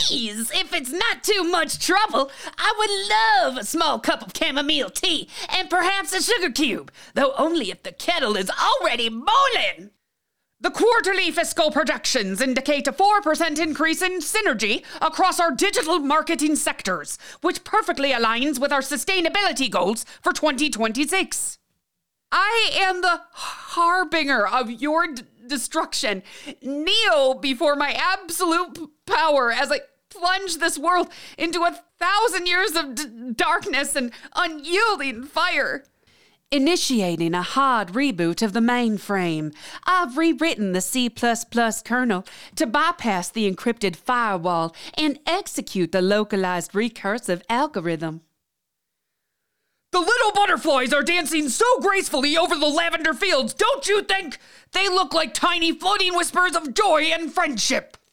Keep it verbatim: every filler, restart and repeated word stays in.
Please, if it's not too much trouble, I would love a small cup of chamomile tea and perhaps a sugar cube, though only if the kettle is already boiling. The quarterly fiscal projections indicate a four percent increase in synergy across our digital marketing sectors, which perfectly aligns with our sustainability goals for twenty twenty-six. I am the harbinger of your d- destruction. Kneel before my absolute p- power as I plunge this world into a thousand years of d- darkness and unyielding fire. Initiating a hard reboot of the mainframe. I've rewritten the C plus plus kernel to bypass the encrypted firewall and execute the localized recursive algorithm. The little butterflies are dancing so gracefully over the lavender fields, don't you think? They look like tiny floating whispers of joy and friendship.